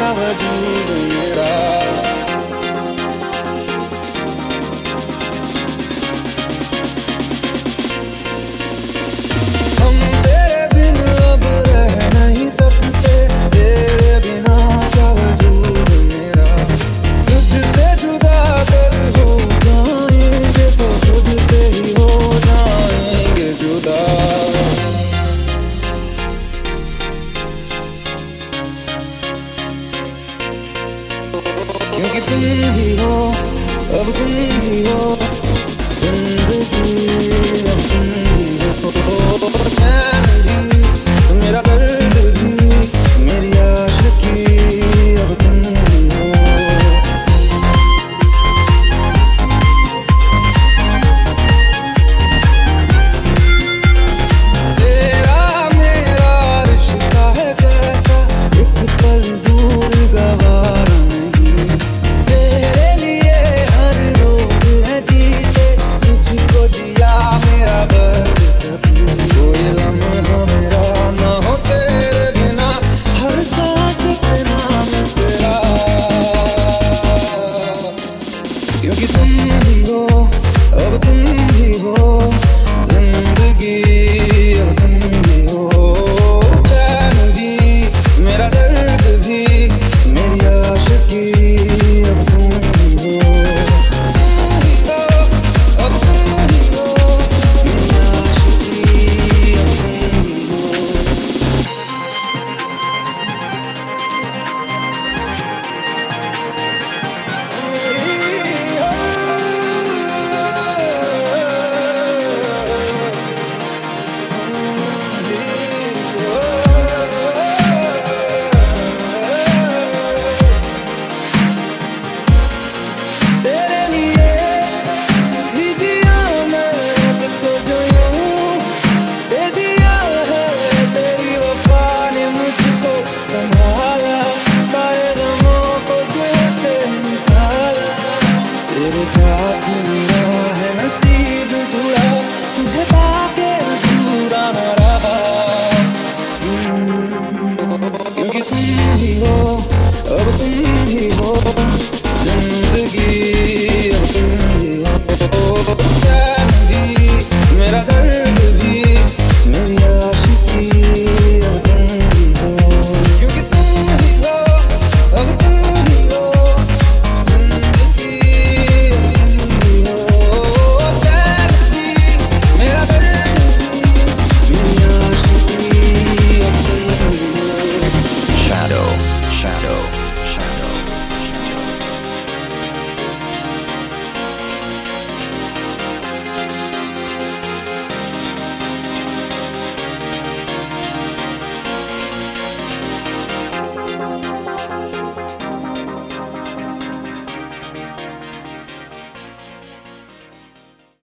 वजूद मेरा। हम तेरे बिन अब रह नहीं सकते, तेरे बिना क्या वजूद मेरा। तुझसे जुदा अगर हो जाएंगे तो खुद से ही हो जाएंगे जुदा। क्योंकि तुम ही हो, अब तुम ही हो, जिंदगी अब तुम ही हो। चैन भी, मेरा दर्द भी, मेरी आशिकी अब तुम ही हो। तेरा मेरा रिश्ता है कैसा, एक पल दूर गवारा नहीं। तेरे लिए हर रोज है जीते, तुझको दिया मेरा बरसती। कोई लम्हा